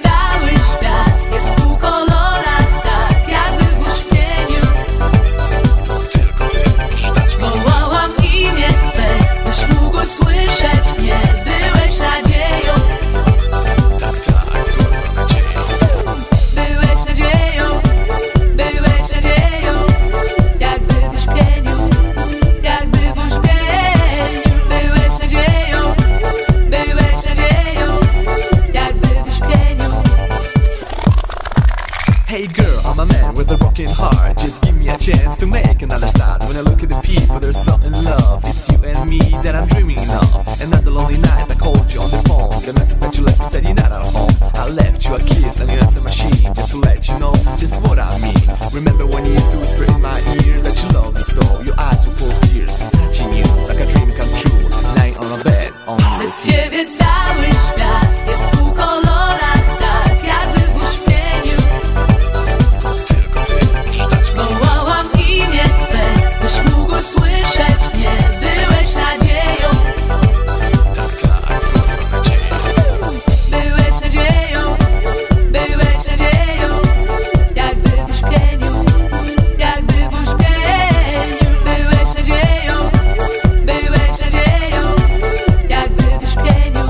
cały świat jest pół kolorach, tak jakby w uśpieniu. To tylko ty możesz dać mi znak. Wołałam imię Twe, byś mógł słyszeć mnie. Byłeś nadzieją. Tak, była nadzieją. Byłeś nadzieją, byłeś nadzieją. Jakby w uśpieniu, jakby w uśpieniu. Byłeś nadzieją, byłeś nadzieją. Jakby w uśpieniu. Hey girl, I'm a man with a broken heart. Just give me a chance to make another start. When I look at the people, there's something in love. It's you and me that I'm dreaming of. Another lonely night, I called you on the phone. The message that you left me said you're not at home. I left you a kiss and you answered machine, just to let you know just what I mean. Remember when you used to whisper in my ear that you love me so? Your eyes were full of tears, touching you like a dream come true. Lying on a bed, only Bez with you. Ciebie cały świat jest pół kolorach, tak jakby w uśpieniu. To tylko ty możesz dać mi znak. Wołałam imię Twe, byś mógł słyszeć mnie. Byłeś nadzieją, Tak, była nadzieją. byłeś nadzieją, byłeś nadzieją. Jakby w uśpieniu, jakby w uśpieniu. Byłeś nadzieją, byłeś nadzieją. Jakby w uśpieniu.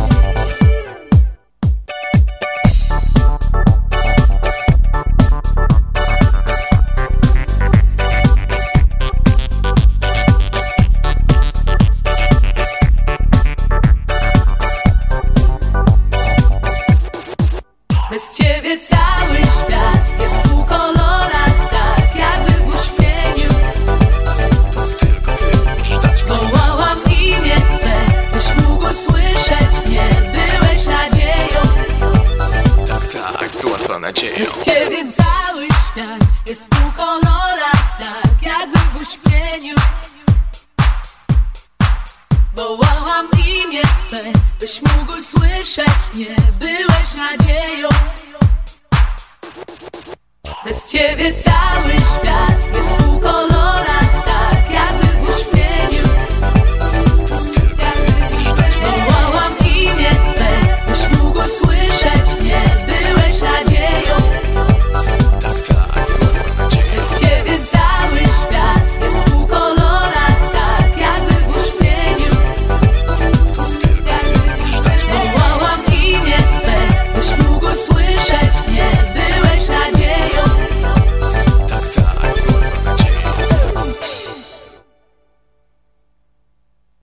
Bez Ciebie cały świat jest pół kolorach, tak jakby w uśpieniu. To tylko ty możesz dać mi znak. Wołałam imię Twe, byś mógł słyszeć mnie. Byłeś nadzieją. Tak, była nadzieją. Bez Ciebie cały świat jest pół kolorach, tak jakby w uśpieniu. Wołałam imię Twe, byś mógł słyszeć mnie. Byłeś nadzieją. Bez Ciebie cały świat jest pół